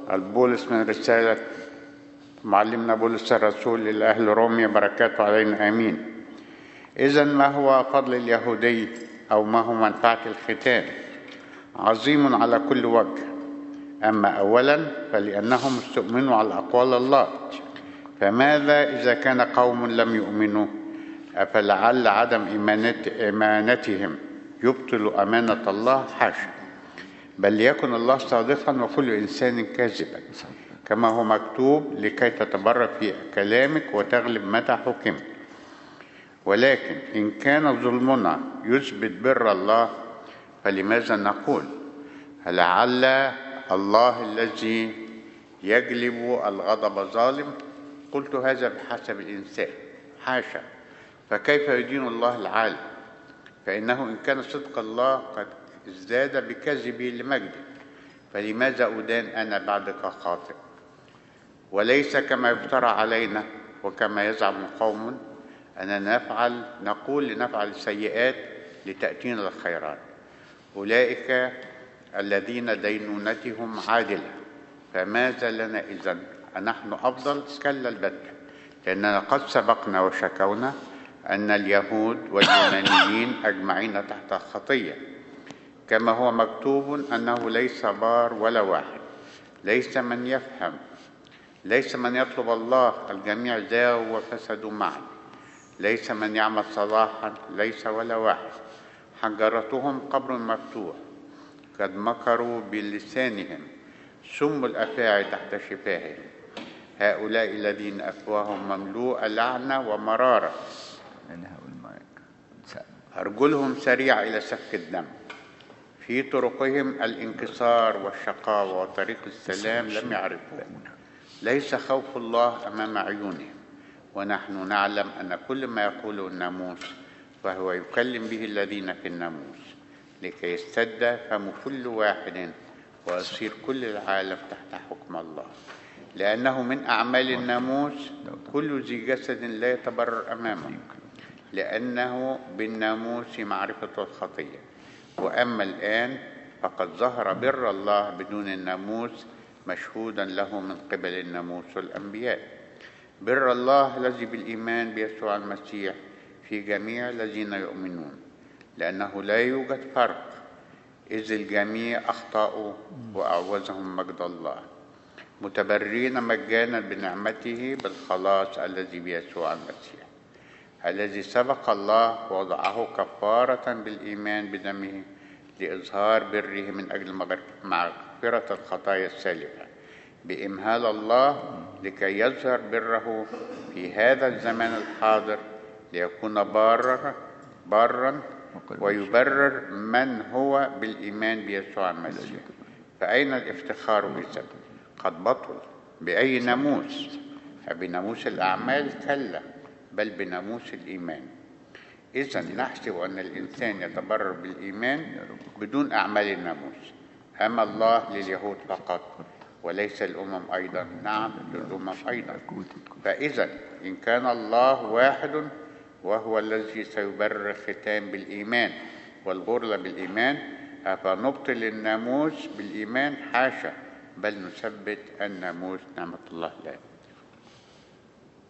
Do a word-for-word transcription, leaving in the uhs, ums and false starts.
البولس من رسالة معلمنا بولس الرسول للأهل روميا، بركاته علينا آمين. إذن ما هو فضل اليهودي أو ما هو منفعة الختان؟ عظيم على كل وجه. أما أولا فلأنهم استؤمنوا على أقوال الله، فماذا إذا كان قوم لم يؤمنوا؟ أفلعل عدم إيمانت إيمانتهم يبطل أمانة الله؟ حاشا، بل ليكن الله صادقا وكل إنسان كاذبا، كما هو مكتوب: لكي تتبرر في كلامك وتغلب متى حكمت. ولكن إن كان ظلمنا يثبت بر الله، فلماذا نقول لعل الله الذي يجلب الغضب ظالم؟ قلت هذا بحسب الإنسان. حاشا، فكيف يدين الله العالم؟ فإنه إن كان صدق الله قد ازداد بكذبه لمجده، فلماذا أدان أنا بعدك خاطئ؟ وليس كما يفترى علينا وكما يزعم قوم أننا نفعل نقول لنفعل السيئات لتأتينا الخيرات. أولئك الذين دينونتهم عادلة، فماذا لنا إذن؟ أنحن أفضل؟ كلا البتة، لأننا قد سبقنا وشكونا أن اليهود واليونانيين أجمعين تحت الخطية، كما هو مكتوب: أنه ليس بار ولا واحد، ليس من يفهم، ليس من يطلب الله، الجميع زاغوا وفسدوا معا، ليس من يعمل صلاحا، ليس ولا واحد. حجرتهم قبر مفتوح، قد مكروا بلسانهم، سم الأفاعي تحت شفاههم. هؤلاء الذين أفواههم مملوءة لعنة ومرارة، أرجلهم سريعة إلى سفك الدم، في طرقهم الانكسار والشقاوة، وطريق السلام لم يعرفوه. ليس خوف الله أمام عيونهم، ونحن نعلم أن كل ما يقوله الناموس فهو يكلم به الذين في الناموس، لكي يستد فم كل واحد ويصير كل العالم تحت حكم الله. لأنه من أعمال الناموس كل ذي جسد لا يتبرر أمامه، لأنه بالناموس معرفة الخطية. وأما الآن فقد ظهر بر الله بدون الناموس، مشهودا له من قبل الناموس والأنبياء، بر الله الذي بالإيمان بيسوع المسيح في جميع الذين يؤمنون، لأنه لا يوجد فرق، إذ الجميع أخطأوا وأعوزهم مجد الله، متبررين مجانا بنعمته بالخلاص الذي بيسوع المسيح، الذي سبق الله ووضعه كفارة بالإيمان بدمه لإظهار بره من أجل مغفرة الخطايا السالفة بإمهال الله، لكي يظهر بره في هذا الزمان الحاضر، ليكون بارا بارا ويبرر من هو بالإيمان بيسوع المسيح. فأين الافتخار بذلك؟ قد بطل. بأي ناموس؟ بناموس الأعمال؟ كلا، بل بناموس الإيمان. إذن نحسب أن الإنسان يتبرر بالإيمان بدون أعمال الناموس. أما الله لليهود فقط وليس الأمم أيضا؟ نعم، للأمم أيضا. فإذا إن كان الله واحد وهو الذي سيبرر الختان بالإيمان والغرلة بالإيمان، أفنبطل الناموس بالإيمان؟ حاشا، بل نثبت الناموس. نعمة الله لا